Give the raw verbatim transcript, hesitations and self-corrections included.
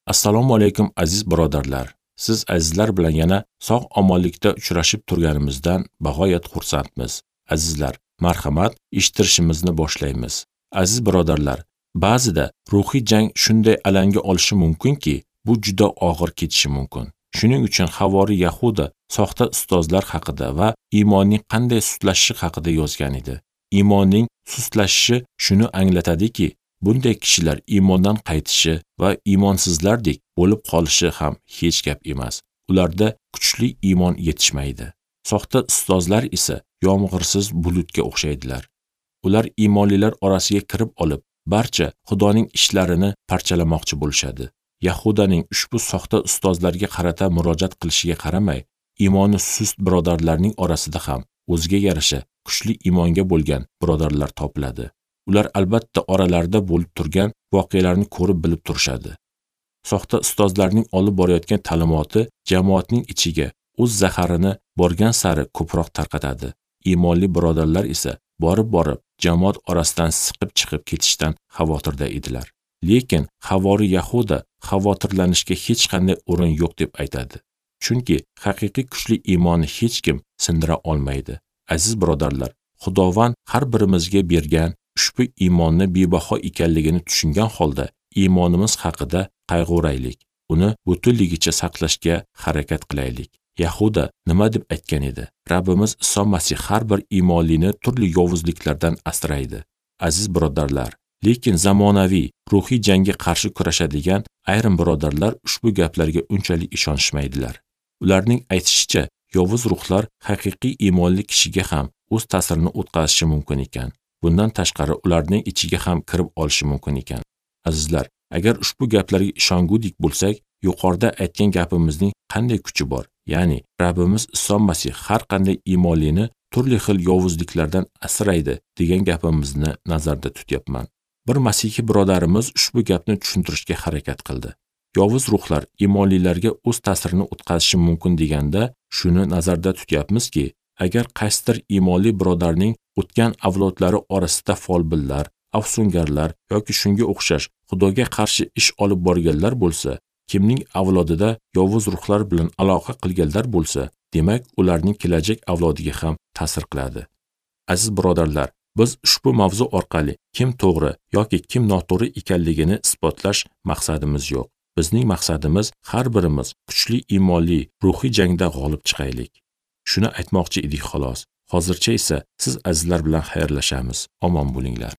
Assalomu alaykum aziz birodarlar. Siz azizlar bilan yana sog' omonlikda uchrashib turganimizdan bag'oyat xursandmiz. Azizlar, marhamat, eshittirishimizni boshlaymiz. Aziz birodarlar, ba'zida ruhiy jang shunday alanga olishi mumkinki, bu juda og'ir ketishi mumkin. Shuning uchun Havori Yahuda soxta ustozlar haqida va iymonning qanday sustlashishi haqida yozgan edi. Iymonning sustlashishi shuni anglatadiki, bunday kishilar iymondan qaytishi va iymonsizlardek bo'lib qolishi ham hech gap emas. Ularda kuchli iymon yetishmaydi. Soxta ustozlar esa yomg'irsiz bulutga o'xshaydilar. Ular iymonlilar orasiga kirib olib, barcha Xudoning ishlarini parchalamoqchi bo'lishadi. Yahudaning ushbu soxta ustozlarga qarata murojaat qilishiga qaramay, iymoni sust birodarlarning orasida ham o'ziga yarasha kuchli iymonga bo'lgan birodarlar topiladi. Ular albatta oralarida bo'lib turgan voqealarni ko'rib bilib turishadi. Soxta ustozlarning olib borayotgan ta'limoti jamoatning ichiga o'z zaharini borgan sari ko'proq tarqatadi. Iymonli birodarlar esa borib-borib jamoat orasidan siqib chiqib ketishdan xavotirda edilar. Lekin Havori Yahuda xavotirlanishga hech qanday o'rin yo'q deb aytadi. Chunki haqiqiy kuchli iymonni hech kim sindira olmaydi. Aziz birodarlar, Xudovand har birimizga bergan ushbu iymonni bebaho ekanligini tushungan holda iymonimiz haqida qayg'uraylik. Uni butunligicha saqlashga harakat qilaylik. Yahuda nima deb aytgan edi? Rabbimiz Iso Masih har bir iymonlini turli yovuzliklardan asraydi. Aziz birodarlar, lekin zamonaviy ruhiy jangga qarshi kurashadigan ayrim birodarlar ushbu gaplarga unchalik ishonishmaydilar. Ularning aytishicha, yovuz ruhlar haqiqiy iymonli kishiga ham o'z ta'sirini o'tkazishi mumkin ekan. Bundan tashqari ularning ichiga ham kirib olishi mumkin ekan. Azizlar, agar ushbu gaplarga ishongudik bo'lsak, yuqorida aytgan gapimizning qanday kuchi bor? Ya'ni Rabbimiz Iso Masih har qanday iymonlini turli xil yovuzliklardan asraydi degan gapimizni nazarda tutyapman. Bir masihiy birodarimiz ushbu gapni tushuntirishga harakat qildi. Yovuz ruhlar iymonlilarga o'z ta'sirini o'tkazishi mumkin deganda shuni nazarda tutyapmizki, agar qaysidir iymonli birodarning o'tgan avlodlari orasida folbinlar, afsungarlar yoki shunga o'xshash Xudoga qarshi ish olib borganlar bo'lsa, kimning avlodida yovuz ruhlar bilan aloqa qilganlar bo'lsa, demak ularning kelajak avlodiga ham ta'sir qiladi. Aziz birodarlar, biz ushbu mavzu orqali kim to'g'ri yoki kim noto'g'ri ekanligini isbotlash maqsadimiz yo'q. Bizning maqsadimiz har birimiz kuchli iymonli ruhiy jangda g'olib chiqaylik. Shuni aytmoqchi edik xolos. Hozircha esa siz azizlar bilan xayrlashamiz. Omon bo'linglar.